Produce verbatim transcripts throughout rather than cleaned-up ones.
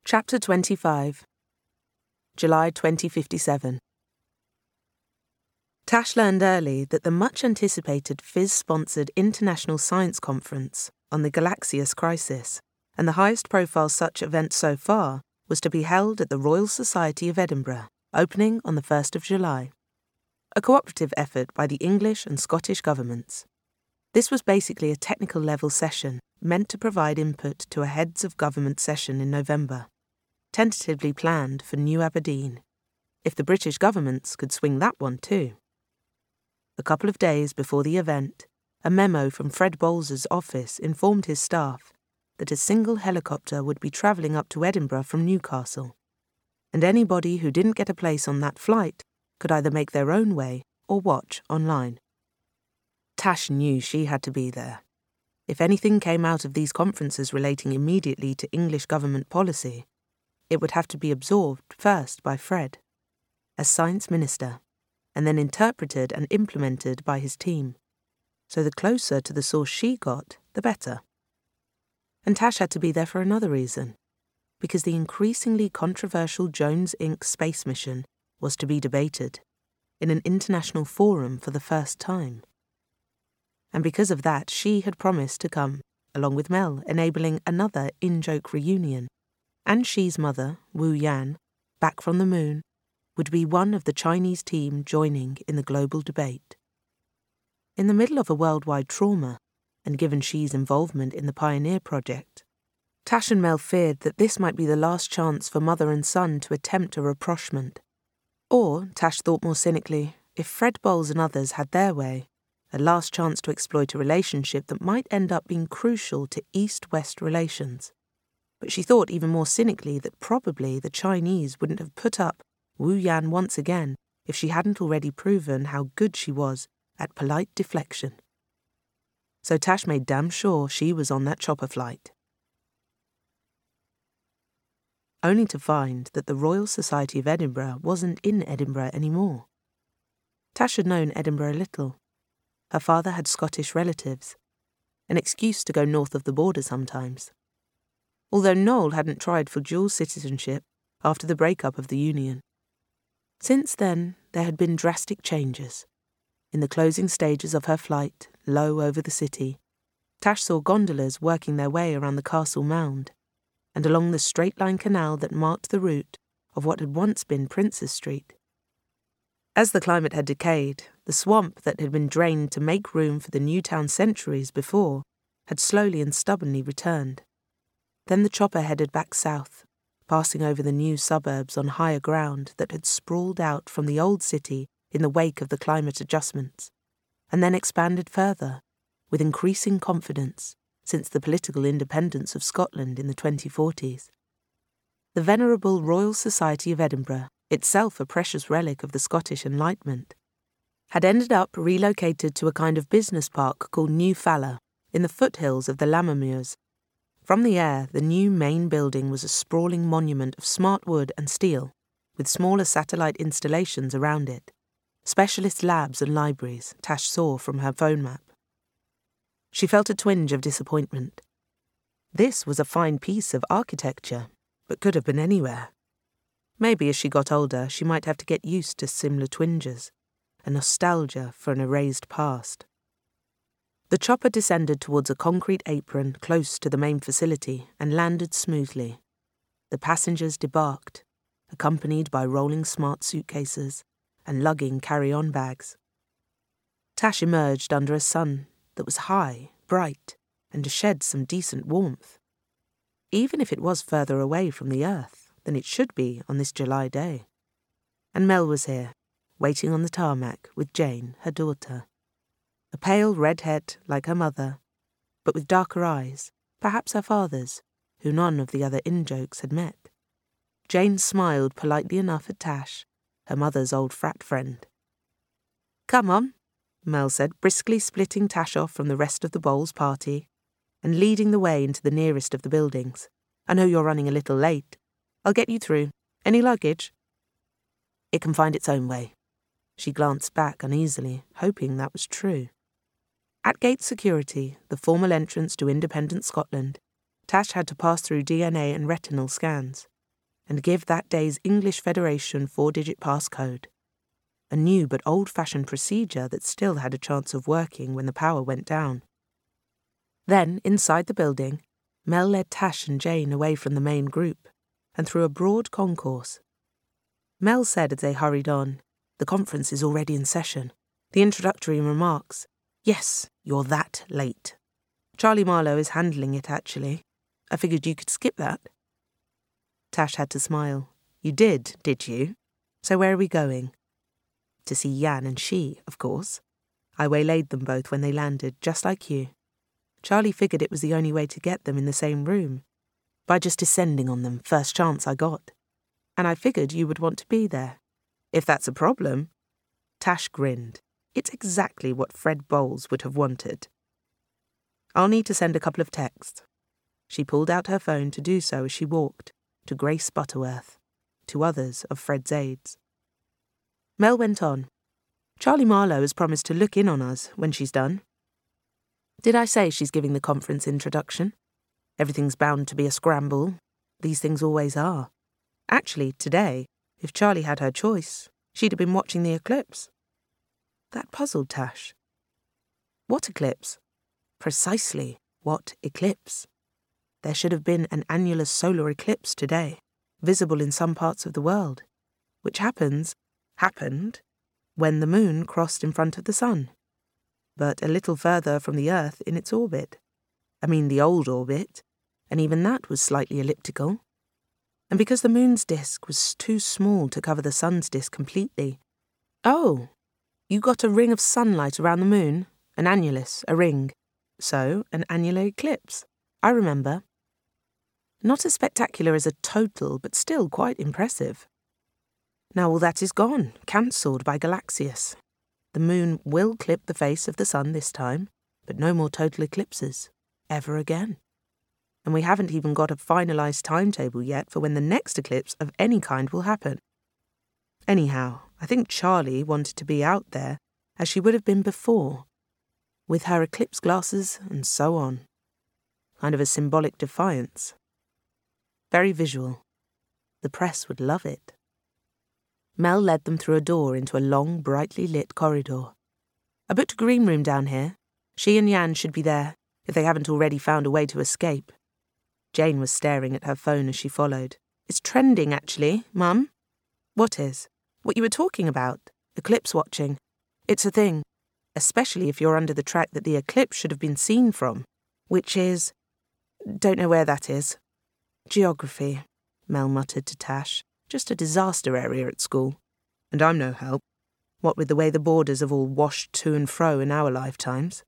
Chapter twenty-five. July twenty fifty-seven. Tash learned early that the much-anticipated F I S-sponsored International Science Conference on the Galaxious Crisis, and the highest-profile such event so far, was to be held at the Royal Society of Edinburgh, opening on the first of July. A cooperative effort by the English and Scottish governments. This was basically a technical-level session meant to provide input to a Heads of Government session in November, tentatively planned for New Aberdeen, if the British governments could swing that one too. A couple of days before the event, a memo from Fred Bowles's office informed his staff that a single helicopter would be travelling up to Edinburgh from Newcastle, and anybody who didn't get a place on that flight could either make their own way or watch online. Tash knew she had to be there. If anything came out of these conferences relating immediately to English government policy, it would have to be absorbed first by Fred, as science minister, and then interpreted and implemented by his team. So the closer to the source she got, the better. And Tash had to be there for another reason, because the increasingly controversial Jones Incorporated space mission was to be debated in an international forum for the first time. And because of that, she had promised to come, along with Mel, enabling another in-joke reunion. And she's mother, Wu Yan, back from the moon, would be one of the Chinese team joining in the global debate. In the middle of a worldwide trauma, and given Xi's involvement in the Pioneer project, Tash and Mel feared that this might be the last chance for mother and son to attempt a rapprochement. Or, Tash thought more cynically, if Fred Bowles and others had their way, a last chance to exploit a relationship that might end up being crucial to East-West relations. But she thought even more cynically that probably the Chinese wouldn't have put up Wu Yan once again if she hadn't already proven how good she was at polite deflection. So Tash made damn sure she was on that chopper flight. Only to find that the Royal Society of Edinburgh wasn't in Edinburgh anymore. Tash had known Edinburgh little. Her father had Scottish relatives, an excuse to go north of the border sometimes. Although Noel hadn't tried for dual citizenship after the breakup of the Union. Since then, there had been drastic changes. In the closing stages of her flight, low over the city, Tash saw gondolas working their way around the castle mound, and along the straight-line canal that marked the route of what had once been Princes Street. As the climate had decayed, the swamp that had been drained to make room for the new town centuries before had slowly and stubbornly returned. Then the chopper headed back south, passing over the new suburbs on higher ground that had sprawled out from the old city in the wake of the climate adjustments, and then expanded further, with increasing confidence since the political independence of Scotland in the twenty forties. The venerable Royal Society of Edinburgh, itself a precious relic of the Scottish Enlightenment, had ended up relocated to a kind of business park called New Fala, in the foothills of the Lammermuirs. From the air, the new main building was a sprawling monument of smart wood and steel, with smaller satellite installations around it, specialist labs and libraries Tash saw from her phone map. She felt a twinge of disappointment. This was a fine piece of architecture, but could have been anywhere. Maybe as she got older, she might have to get used to similar twinges, a nostalgia for an erased past. The chopper descended towards a concrete apron close to the main facility and landed smoothly. The passengers debarked, accompanied by rolling smart suitcases and lugging carry-on bags. Tash emerged under a sun that was high, bright, and shed some decent warmth, even if it was further away from the earth than it should be on this July day. And Mel was here, waiting on the tarmac with Jane, her daughter. A pale redhead like her mother, but with darker eyes, perhaps her father's, who none of the other in-jokes had met. Jane smiled politely enough at Tash, her mother's old frat friend. "Come on," Mel said, briskly splitting Tash off from the rest of the Bowles party and leading the way into the nearest of the buildings. "I know you're running a little late. I'll get you through. Any luggage?" "It can find its own way." She glanced back uneasily, hoping that was true. At gate security, the formal entrance to independent Scotland, Tash had to pass through D N A and retinal scans, and give that day's English Federation four-digit passcode, a new but old-fashioned procedure that still had a chance of working when the power went down. Then, inside the building, Mel led Tash and Jane away from the main group and through a broad concourse. Mel said as they hurried on, "The conference is already in session. The introductory remarks. Yes, you're that late. Charlie Marlowe is handling it, actually. I figured you could skip that." Tash had to smile. "You did, did you? So where are we going?" "To see Jan and She, of course. I waylaid them both when they landed, just like you. Charlie figured it was the only way to get them in the same room, by just descending on them first chance I got. And I figured you would want to be there. If that's a problem." Tash grinned. It's exactly what Fred Bowles would have wanted. "I'll need to send a couple of texts." She pulled out her phone to do so as she walked, to Grace Butterworth, to others of Fred's aides. Mel went on. "Charlie Marlowe has promised to look in on us when she's done. Did I say she's giving the conference introduction? Everything's bound to be a scramble. These things always are. Actually, today, if Charlie had her choice, she'd have been watching the eclipse." That puzzled Tash. What eclipse? Precisely, what eclipse? There should have been an annular solar eclipse today, visible in some parts of the world, which happens, happened, when the moon crossed in front of the sun, but a little further from the Earth in its orbit. I mean the old orbit, and even that was slightly elliptical. And because the moon's disk was too small to cover the sun's disk completely. Oh, you got a ring of sunlight around the moon, an annulus, a ring. So, an annular eclipse. I remember. Not as spectacular as a total, but still quite impressive. Now all that is gone, cancelled by Galaxius. The moon will clip the face of the sun this time, but no more total eclipses, ever again. And we haven't even got a finalised timetable yet for when the next eclipse of any kind will happen. Anyhow, I think Charlie wanted to be out there, as she would have been before, with her eclipse glasses and so on. Kind of a symbolic defiance. Very visual. The press would love it. Mel led them through a door into a long, brightly lit corridor. "I booked a green room down here. She and Jan should be there, if they haven't already found a way to escape." Jane was staring at her phone as she followed. "It's trending, actually, Mum." "What is?" "What you were talking about. Eclipse watching. It's a thing. Especially if you're under the track that the eclipse should have been seen from, which is... don't know where that is." "Geography," Mel muttered to Tash. "Just a disaster area at school. And I'm no help. What with the way the borders have all washed to and fro in our lifetimes."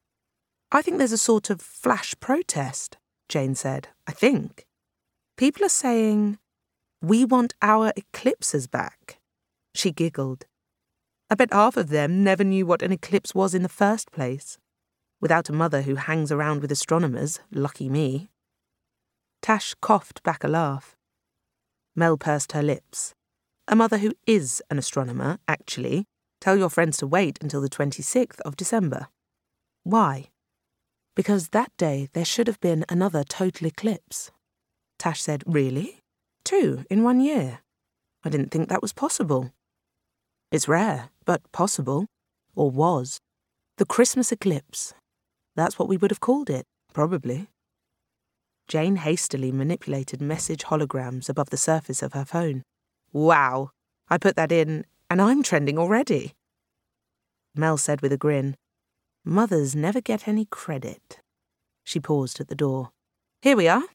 "I think there's a sort of flash protest," Jane said. "I think. People are saying, 'We want our eclipses back.'" She giggled. "I bet half of them never knew what an eclipse was in the first place. Without a mother who hangs around with astronomers, lucky me." Tash coughed back a laugh. Mel pursed her lips. "A mother who is an astronomer, actually. Tell your friends to wait until the twenty-sixth of December. Why?" "Because that day there should have been another total eclipse." Tash said, "Really? Two in one year? I didn't think that was possible." "It's rare, but possible. Or was. The Christmas eclipse. That's what we would have called it, probably." Jane hastily manipulated message holograms above the surface of her phone. "Wow, I put that in, and I'm trending already." Mel said with a grin, "Mothers never get any credit." She paused at the door. "Here we are."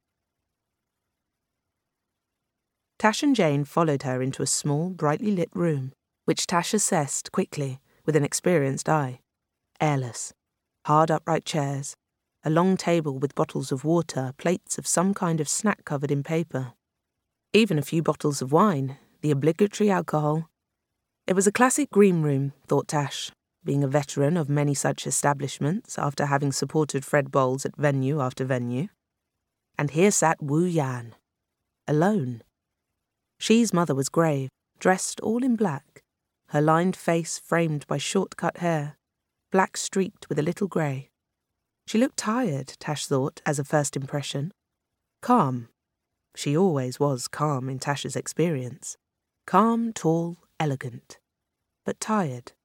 Tash and Jane followed her into a small, brightly lit room, which Tash assessed quickly, with an experienced eye. Airless. Hard upright chairs. A long table with bottles of water, plates of some kind of snack covered in paper. Even a few bottles of wine, the obligatory alcohol. It was a classic green room, thought Tash, being a veteran of many such establishments after having supported Fred Bowles at venue after venue. And here sat Wu Yan. Alone. She's mother was grave, dressed all in black, her lined face framed by short-cut hair, black streaked with a little grey. She looked tired, Tash thought, as a first impression. Calm. She always was calm in Tasha's experience. Calm, tall, elegant, but tired.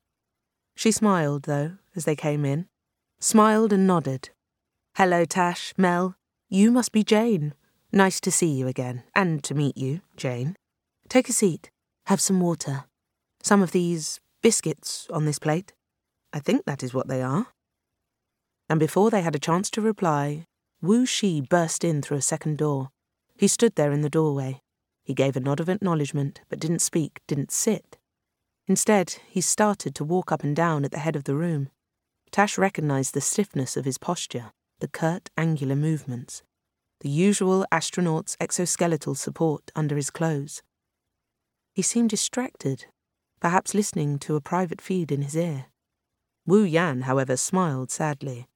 She smiled, though, as they came in. Smiled and nodded. "Hello, Tash, Mel. You must be Jane. Nice to see you again, and to meet you, Jane. Take a seat. Have some water. Some of these biscuits on this plate. I think that is what they are." And before they had a chance to reply, Wu Shi burst in through a second door. He stood there in the doorway. He gave a nod of acknowledgement, but didn't speak, didn't sit. Instead, he started to walk up and down at the head of the room. Tash recognized the stiffness of his posture, the curt, angular movements, the usual astronaut's exoskeletal support under his clothes. He seemed distracted, perhaps listening to a private feed in his ear. Wu Yan, however, smiled sadly.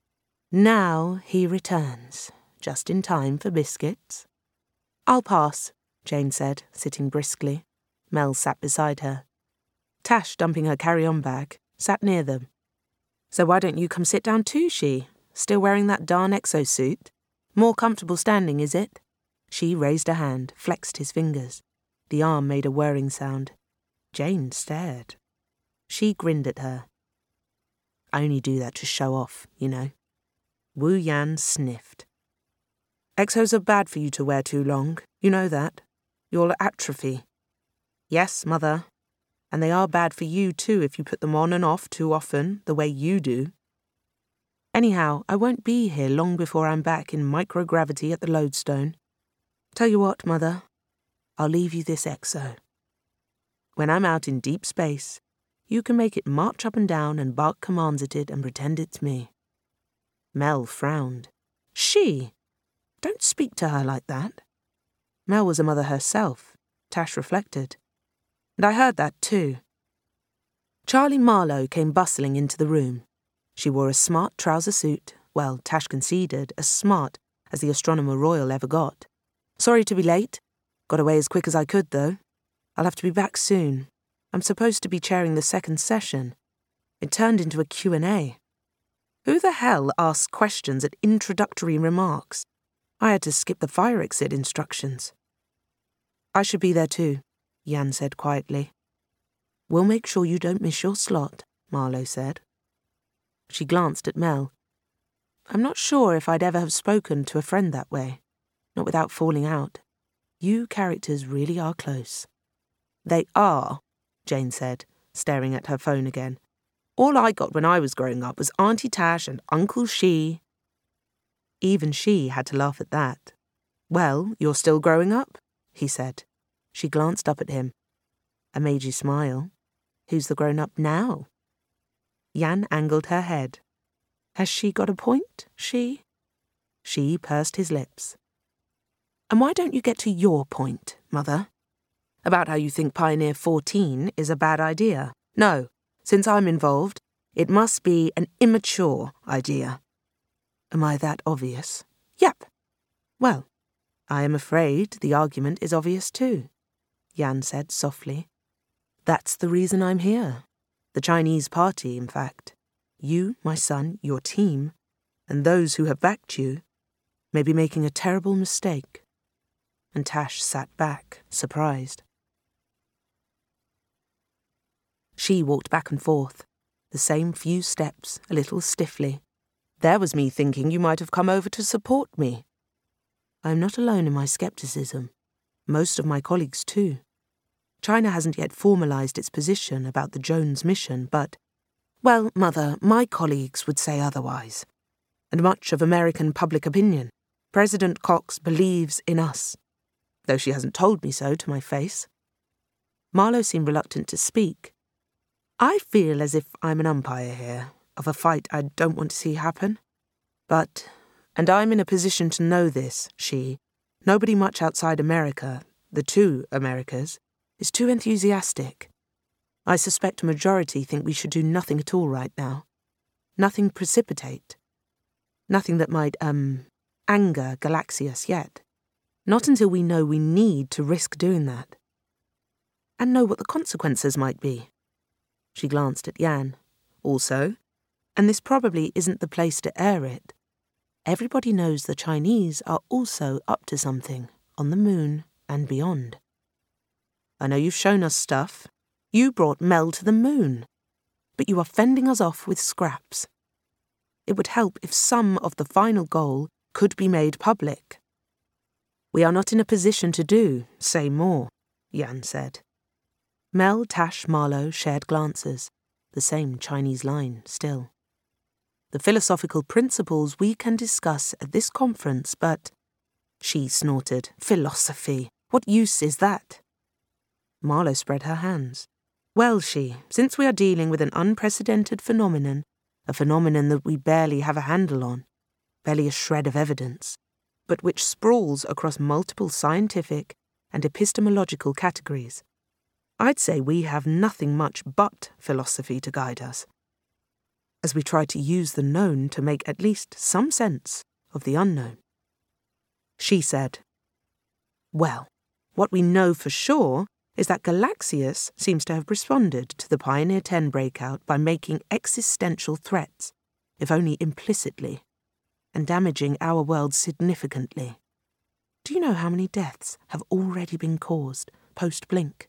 "Now he returns, just in time for biscuits." "I'll pass," Jane said, sitting briskly. Mel sat beside her. Tash, dumping her carry-on bag, sat near them. "So why don't you come sit down too, She? Still wearing that darn exosuit? More comfortable standing, is it?" She raised a hand, flexed his fingers. The arm made a whirring sound. Jane stared. She grinned at her. "I only do that to show off, you know." Wu Yan sniffed. "Exos are bad for you to wear too long. You know that. You'll atrophy." "Yes, Mother. And they are bad for you too if you put them on and off too often, the way you do. Anyhow, I won't be here long before I'm back in microgravity at the lodestone. Tell you what, Mother, I'll leave you this exo. When I'm out in deep space, you can make it march up and down and bark commands at it and pretend it's me." Mel frowned. "She? Don't speak to her like that." Mel was a mother herself, Tash reflected. And I heard that too. Charlie Marlowe came bustling into the room. She wore a smart trouser suit, well, Tash conceded, as smart as the Astronomer Royal ever got. "Sorry to be late. Got away as quick as I could, though. I'll have to be back soon. I'm supposed to be chairing the second session. It turned into a Q and A. Who the hell asks questions at introductory remarks? I had to skip the fire exit instructions." "I should be there too," Yan said quietly. "We'll make sure you don't miss your slot," Marlowe said. She glanced at Mel. "I'm not sure if I'd ever have spoken to a friend that way, not without falling out. You characters really are close." "They are," Jane said, staring at her phone again. "All I got when I was growing up was Auntie Tash and Uncle She." Even she had to laugh at that. "Well, you're still growing up," he said. She glanced up at him. "I made you smile. Who's the grown-up now?" Yan angled her head. "Has she got a point, she?" She pursed his lips. "And why don't you get to your point, Mother? About how you think Pioneer fourteen is a bad idea. No, since I'm involved, it must be an immature idea." "Am I that obvious?" "Yep." "Well, I am afraid the argument is obvious too," Yan said softly. "That's the reason I'm here. The Chinese party, in fact. You, my son, your team, and those who have backed you, may be making a terrible mistake." And Tash sat back, surprised. She walked back and forth, the same few steps, a little stiffly. "There was me thinking you might have come over to support me." "I am not alone in my skepticism. Most of my colleagues too. China hasn't yet formalized its position about the Jones mission, but, well, Mother, my colleagues would say otherwise. And much of American public opinion. President Cox believes in us, though she hasn't told me so to my face." Marlowe seemed reluctant to speak. "I feel as if I'm an umpire here, of a fight I don't want to see happen. But, and I'm in a position to know this, she, nobody much outside America, the two Americas, is too enthusiastic. I suspect a majority think we should do nothing at all right now. Nothing precipitate. Nothing that might, um, anger Galaxius yet. Not until we know we need to risk doing that. And know what the consequences might be." She glanced at Yan. "Also, and this probably isn't the place to air it, everybody knows the Chinese are also up to something on the moon and beyond. I know you've shown us stuff. You brought Mel to the moon. But you are fending us off with scraps. It would help if some of the final goal could be made public. We are not in a position to do, say more, Yan said. Mel, Tash, Marlowe shared glances, the same Chinese line still. The philosophical principles we can discuss at this conference, but... She snorted. Philosophy. What use is that? Marlowe spread her hands. Well, she, since we are dealing with an unprecedented phenomenon, a phenomenon that we barely have a handle on, barely a shred of evidence, but which sprawls across multiple scientific and epistemological categories, I'd say we have nothing much but philosophy to guide us, as we try to use the known to make at least some sense of the unknown. She said, well, what we know for sure is that Galaxius seems to have responded to the Pioneer ten breakout by making existential threats, if only implicitly, and damaging our world significantly. Do you know how many deaths have already been caused post-blink?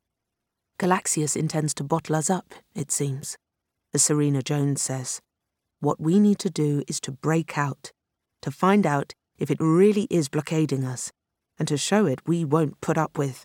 Galaxius intends to bottle us up, it seems. As Serena Jones says, what we need to do is to break out, to find out if it really is blockading us, and to show it we won't put up with.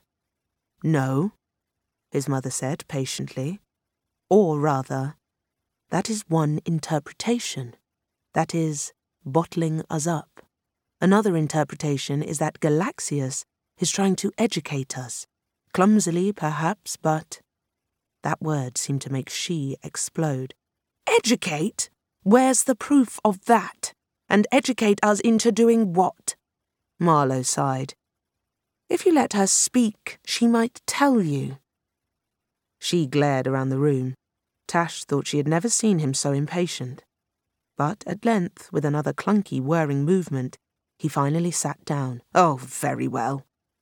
No, his mother said patiently. Or rather, that is one interpretation. That is, bottling us up. Another interpretation is that Galaxius is trying to educate us, clumsily perhaps, but... That word seemed to make She explode. Educate? Where's the proof of that? And educate us into doing what? Marlowe sighed. If you let her speak, she might tell you. She glared around the room. Tash thought she had never seen him so impatient. But at length, with another clunky, whirring movement, he finally sat down. Oh, very well.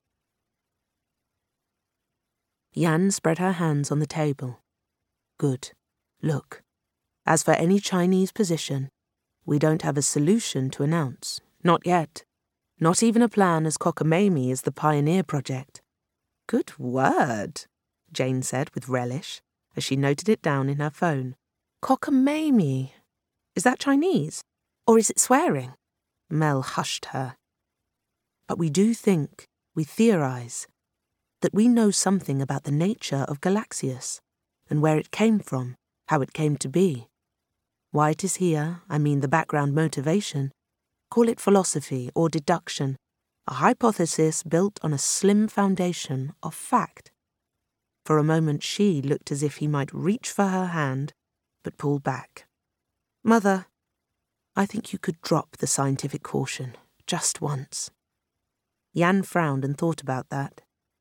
Yan spread her hands on the table. Good. Look, as for any Chinese position, we don't have a solution to announce. Not yet. Not even a plan as cockamamie as the Pioneer Project. Good word, Jane said with relish, as she noted it down in her phone. Cockamamie. Is that Chinese? Or is it swearing? Mel hushed her. But we do think, we theorize, that we know something about the nature of Galaxius, and where it came from, how it came to be. Why it is here, I mean the background motivation, call it philosophy or deduction, a hypothesis built on a slim foundation of fact. For a moment She looked as if he might reach for her hand, but pull back. Mother, I think you could drop the scientific caution, just once. Yan frowned and thought about that.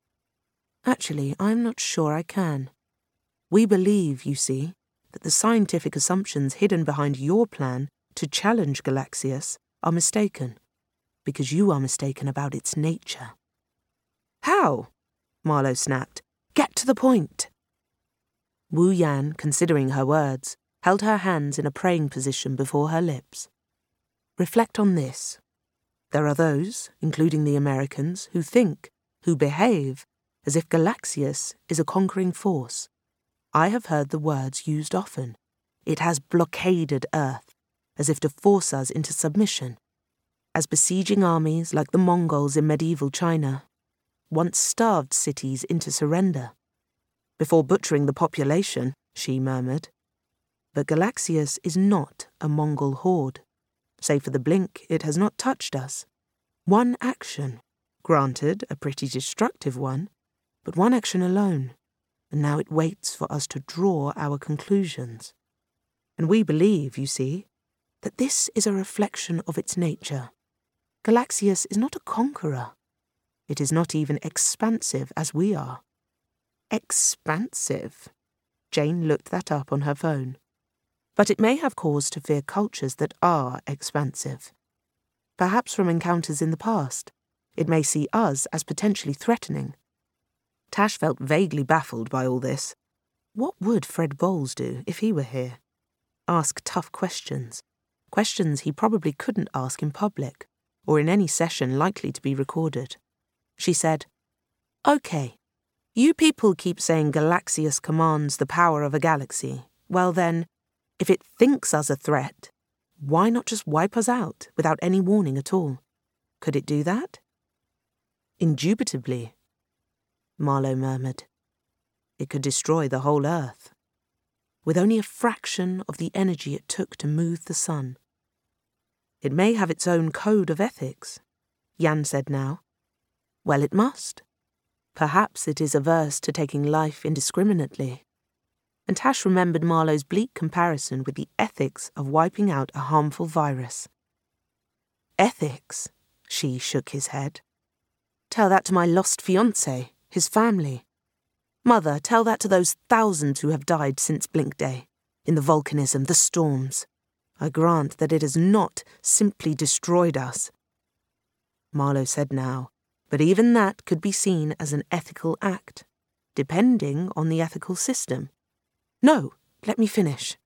Actually, I'm not sure I can. We believe, you see, that the scientific assumptions hidden behind your plan to challenge Galaxius are mistaken, because you are mistaken about its nature. How? Marlowe snapped. Get to the point. Wu Yan, considering her words, held her hands in a praying position before her lips. Reflect on this. There are those, including the Americans, who think, who behave, as if Galaxius is a conquering force. I have heard the words used often. It has blockaded Earth, as if to force us into submission, as besieging armies like the Mongols in medieval China once starved cities into surrender. Before butchering the population, She murmured. But Galaxius is not a Mongol horde. Save for the blink, it has not touched us. One action, granted a pretty destructive one, but one action alone, and now it waits for us to draw our conclusions. And we believe, you see, that this is a reflection of its nature. Galaxius is not a conqueror. It is not even expansive as we are. Expansive? Jane looked that up on her phone. But it may have cause to fear cultures that are expansive. Perhaps from encounters in the past, it may see us as potentially threatening. Tash felt vaguely baffled by all this. What would Fred Bowles do if he were here? Ask tough questions. Questions he probably couldn't ask in public, or in any session likely to be recorded. She said, "Okay, you people keep saying Galaxius commands the power of a galaxy. Well then, if it thinks us a threat, why not just wipe us out without any warning at all? Could it do that?" "Indubitably," Marlowe murmured. "It could destroy the whole Earth, with only a fraction of the energy it took to move the sun. It may have its own code of ethics," Jan said now. "Well, it must. Perhaps it is averse to taking life indiscriminately." And Tash remembered Marlowe's bleak comparison with the ethics of wiping out a harmful virus. "Ethics?" She shook his head. "Tell that to my lost fiancé, his family. Mother, tell that to those thousands who have died since Blink Day, in the volcanism, the storms. I grant that it has not simply destroyed us." Marlowe said now, but even that could be seen as an ethical act, depending on the ethical system. "No, let me finish.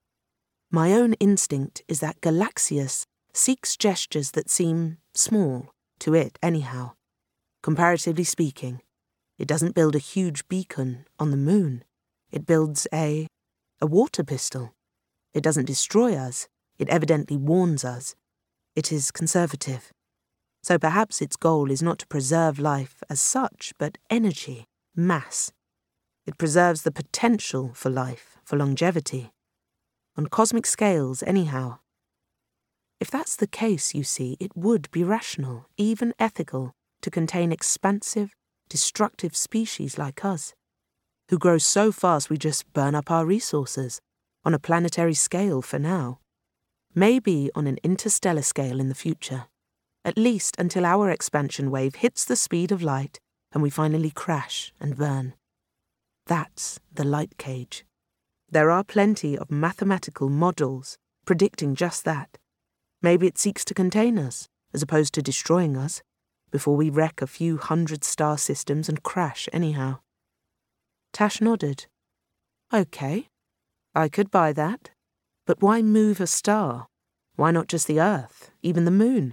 My own instinct is that Galaxius seeks gestures that seem small, to it anyhow. Comparatively speaking, it doesn't build a huge beacon on the moon. It builds a, a water pistol. It doesn't destroy us. It evidently warns us. It is conservative. So perhaps its goal is not to preserve life as such, but energy, mass. It preserves the potential for life, for longevity. On cosmic scales, anyhow. If that's the case, you see, it would be rational, even ethical, to contain expansive, destructive species like us, who grow so fast we just burn up our resources, on a planetary scale for now. Maybe on an interstellar scale in the future, at least until our expansion wave hits the speed of light and we finally crash and burn. That's the light cage. There are plenty of mathematical models predicting just that. Maybe it seeks to contain us, as opposed to destroying us, before we wreck a few hundred star systems and crash anyhow. Tash nodded. Okay, I could buy that. But why move a star? Why not just the Earth, even the moon?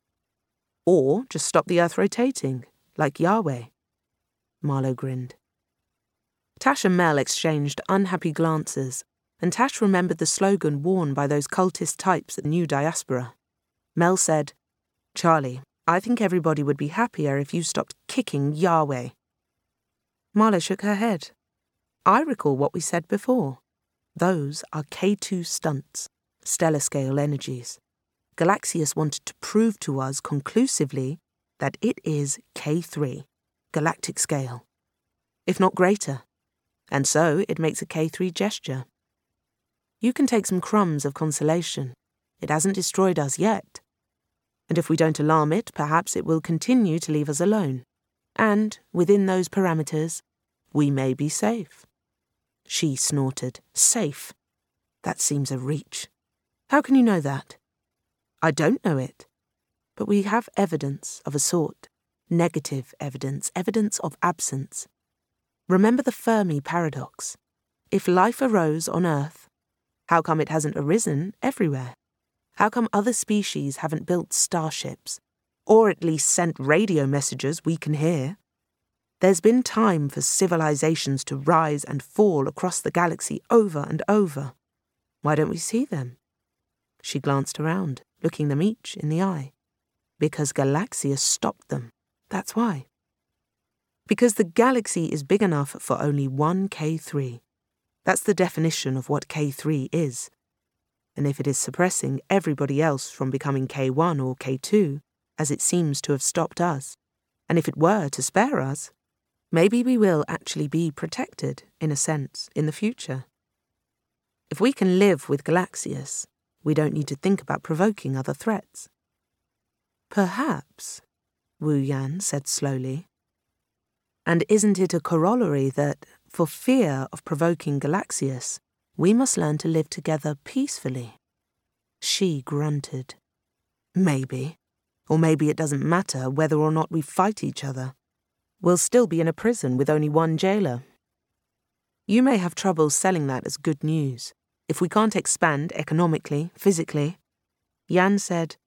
Or just stop the Earth rotating, like Yahweh? Marlowe grinned. Tash and Mel exchanged unhappy glances, and Tash remembered the slogan worn by those cultist types at the New Diaspora. Mel said, "Charlie, I think everybody would be happier if you stopped kicking Yahweh." Marlowe shook her head. "I recall what we said before. Those are K two stunts, stellar-scale energies. Galaxius wanted to prove to us conclusively that it is K three, galactic scale, if not greater, and so it makes a K three gesture. You can take some crumbs of consolation. It hasn't destroyed us yet. And if we don't alarm it, perhaps it will continue to leave us alone. And, within those parameters, we may be safe." She snorted. "Safe? That seems a reach. How can you know that?" "I don't know it. But we have evidence of a sort. Negative evidence, evidence of absence. Remember the Fermi paradox. If life arose on Earth, how come it hasn't arisen everywhere? How come other species haven't built starships, or at least sent radio messages we can hear? There's been time for civilizations to rise and fall across the galaxy over and over. Why don't we see them?" She glanced around, looking them each in the eye. "Because Galaxius stopped them. That's why. Because the galaxy is big enough for only one K three. That's the definition of what K three is. And if it is suppressing everybody else from becoming K one or K two, as it seems to have stopped us, and if it were to spare us, maybe we will actually be protected, in a sense, in the future. If we can live with Galaxius, we don't need to think about provoking other threats." "Perhaps," Wu Yan said slowly. "And isn't it a corollary that, for fear of provoking Galaxius, we must learn to live together peacefully?" She grunted. "Maybe. Or maybe it doesn't matter whether or not we fight each other. We'll still be in a prison with only one jailer. You may have trouble selling that as good news. If we can't expand economically, physically," Jan said,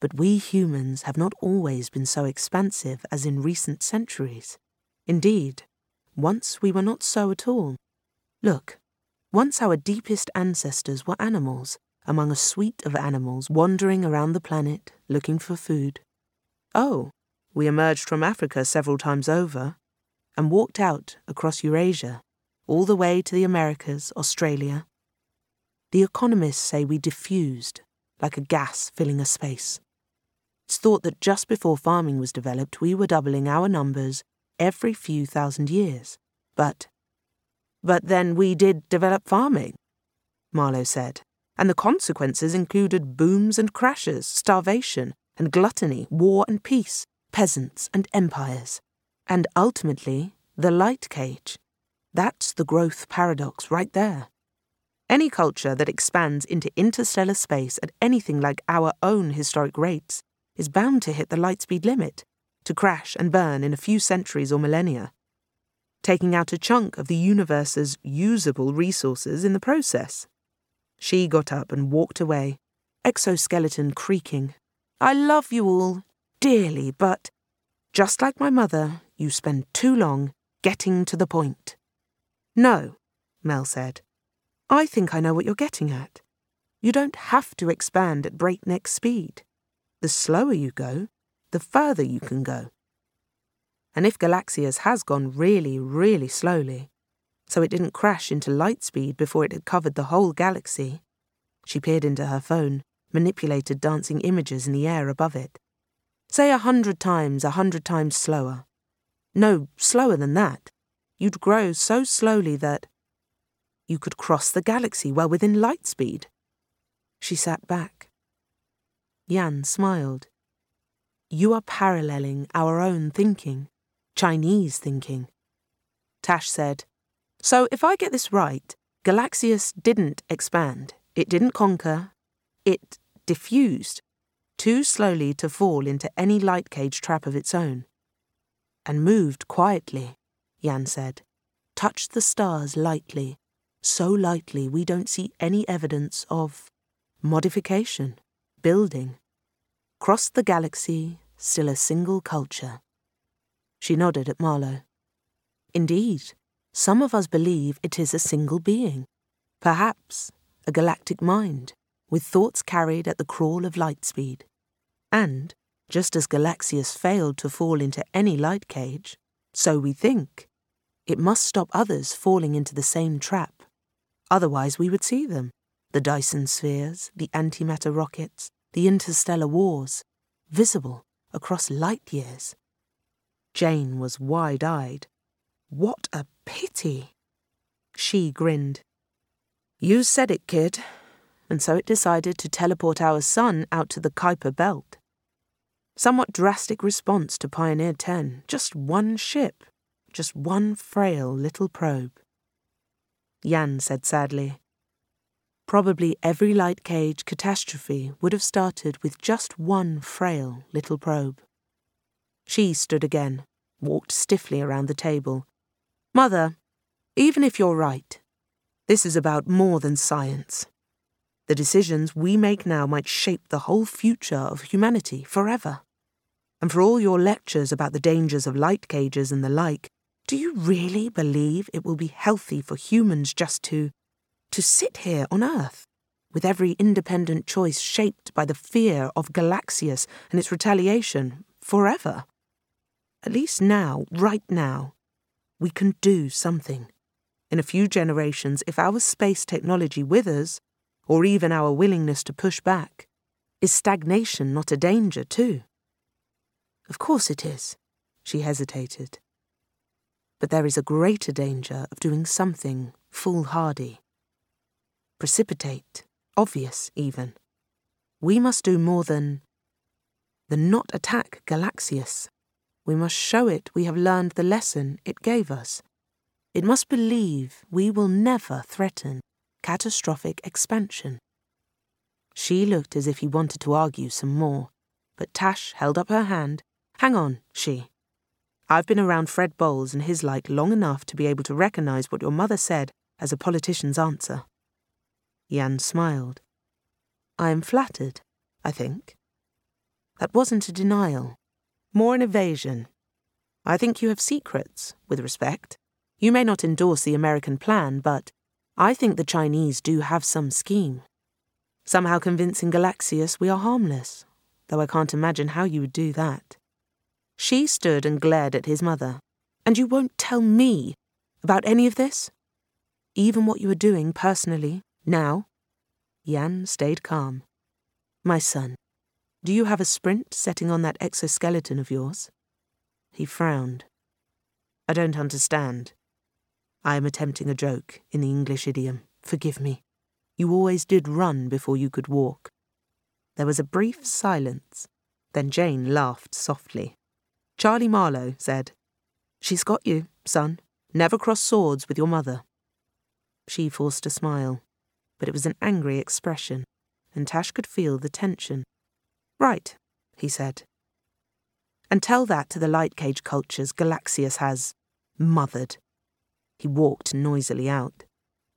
But we humans have not always been so expansive as in recent centuries. Indeed, once we were not so at all. Look, once our deepest ancestors were animals, among a suite of animals wandering around the planet looking for food. Oh, we emerged from Africa several times over and walked out across Eurasia, all the way to the Americas, Australia. The economists say we diffused, like a gas filling a space. It's thought that just before farming was developed, we were doubling our numbers every few thousand years. But, but then we did develop farming, Marlowe said, and the consequences included booms and crashes, starvation and gluttony, war and peace, peasants and empires, and ultimately the light cage. That's the growth paradox right there. Any culture that expands into interstellar space at anything like our own historic rates is bound to hit the light speed limit, to crash and burn in a few centuries or millennia, taking out a chunk of the universe's usable resources in the process. She got up and walked away, exoskeleton creaking. I love you all, dearly, but just like my mother, you spend too long getting to the point. No, Mel said. I think I know what you're getting at. You don't have to expand at breakneck speed. The slower you go, the further you can go. And if Galaxius has gone really, really slowly, so it didn't crash into light speed before it had covered the whole galaxy, she peered into her phone, manipulated dancing images in the air above it. Say a hundred times, a hundred times slower. No, slower than that. You'd grow so slowly that you could cross the galaxy well within light speed. She sat back. Yan smiled. You are paralleling our own thinking, Chinese thinking. Tash said, so if I get this right, Galaxius didn't expand. It didn't conquer. It diffused, too slowly to fall into any light cage trap of its own. And moved quietly, Yan said. Touched the stars lightly, so lightly we don't see any evidence of modification, building. Crossed the galaxy, still a single culture. She nodded at Marlowe. Indeed, some of us believe it is a single being, perhaps a galactic mind, with thoughts carried at the crawl of light speed. And, just as Galaxius failed to fall into any light cage, so we think, it must stop others falling into the same trap. Otherwise we would see them, the Dyson spheres, the antimatter rockets, the interstellar wars, visible across light years. Jane was wide-eyed. What a pity! She grinned. You said it, kid. And so it decided to teleport our sun out to the Kuiper Belt. Somewhat drastic response to Pioneer ten. Just one ship. Just one frail little probe. Yan said sadly. Probably every light cage catastrophe would have started with just one frail little probe. She stood again, walked stiffly around the table. Mother, even if you're right, this is about more than science. The decisions we make now might shape the whole future of humanity forever. And for all your lectures about the dangers of light cages and the like, do you really believe it will be healthy for humans just to, to sit here on Earth, with every independent choice shaped by the fear of Galaxius and its retaliation forever? At least now, right now, we can do something. In a few generations, if our space technology withers, or even our willingness to push back, is stagnation not a danger too? Of course it is, she hesitated. But there is a greater danger of doing something foolhardy. Precipitate, obvious even. We must do more than, than not attack Galaxius. We must show it we have learned the lesson it gave us. It must believe we will never threaten catastrophic expansion. She looked as if he wanted to argue some more, but Tash held up her hand. Hang on, she. I've been around Fred Bowles and his like long enough to be able to recognise what your mother said as a politician's answer. Yan smiled. I am flattered, I think. That wasn't a denial, more an evasion. I think you have secrets, with respect. You may not endorse the American plan, but I think the Chinese do have some scheme. Somehow convincing Galaxius we are harmless, though I can't imagine how you would do that. She stood and glared at his mother. And you won't tell me about any of this? Even what you are doing personally, now? Yan stayed calm. My son, do you have a sprint setting on that exoskeleton of yours? He frowned. I don't understand. I am attempting a joke in the English idiom. Forgive me. You always did run before you could walk. There was a brief silence. Then Jane laughed softly. Charlie Marlowe said, She's got you, son. Never cross swords with your mother. She forced a smile, but it was an angry expression, and Tash could feel the tension. Right, he said. And tell that to the light cage cultures Galaxius has mothered. He walked noisily out.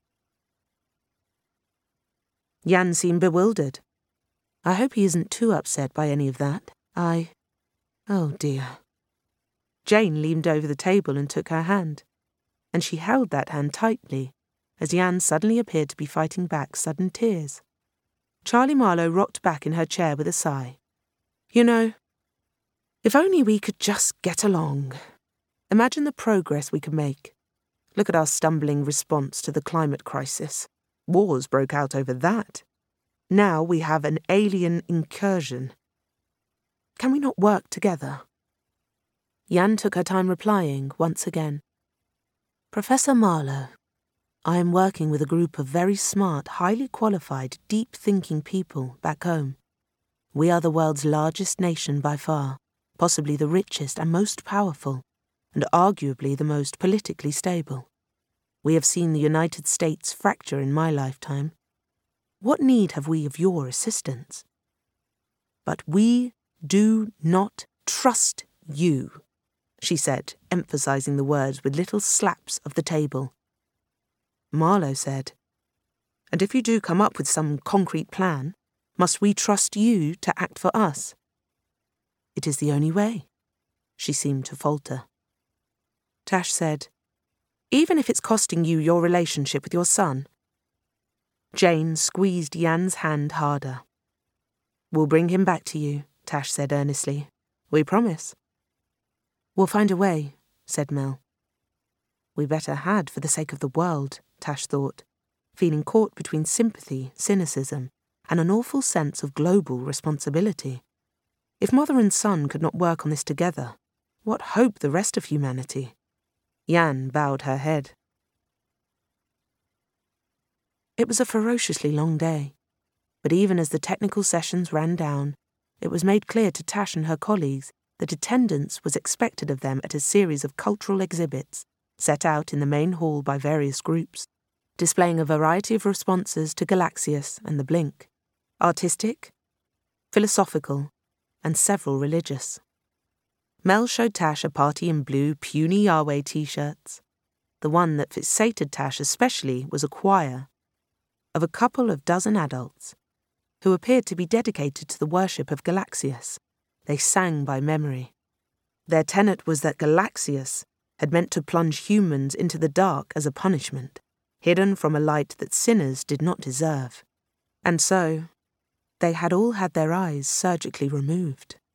Yan seemed bewildered. I hope he isn't too upset by any of that. I... Oh dear. Jane leaned over the table and took her hand, and she held that hand tightly, as Yan suddenly appeared to be fighting back sudden tears. Charlie Marlowe rocked back in her chair with a sigh. You know, if only we could just get along. Imagine the progress we could make. Look at our stumbling response to the climate crisis. Wars broke out over that. Now we have an alien incursion. Can we not work together? Yan took her time replying once again. Professor Marlowe, I am working with a group of very smart, highly qualified, deep-thinking people back home. We are the world's largest nation by far, possibly the richest and most powerful, and arguably the most politically stable. We have seen the United States fracture in my lifetime. What need have we of your assistance? But we do not trust you, she said, emphasizing the words with little slaps of the table. Marlowe said, And if you do come up with some concrete plan, must we trust you to act for us? It is the only way. She seemed to falter. Tash said, Even if it's costing you your relationship with your son. Jane squeezed Yan's hand harder. We'll bring him back to you, Tash said earnestly. We promise. We'll find a way, said Mel. We better had for the sake of the world, Tash thought, feeling caught between sympathy, cynicism, and an awful sense of global responsibility. If mother and son could not work on this together, what hope the rest of humanity? Yan bowed her head. It was a ferociously long day, but even as the technical sessions ran down, it was made clear to Tash and her colleagues that attendance was expected of them at a series of cultural exhibits set out in the main hall by various groups, displaying a variety of responses to Galaxius and the Blink, artistic, philosophical, and several religious. Mel showed Tash a party in blue puny Yahweh t-shirts. The one that fixated Tash especially was a choir of a couple of dozen adults who appeared to be dedicated to the worship of Galaxius. They sang by memory. Their tenet was that Galaxius had meant to plunge humans into the dark as a punishment, hidden from a light that sinners did not deserve. And so, they had all had their eyes surgically removed.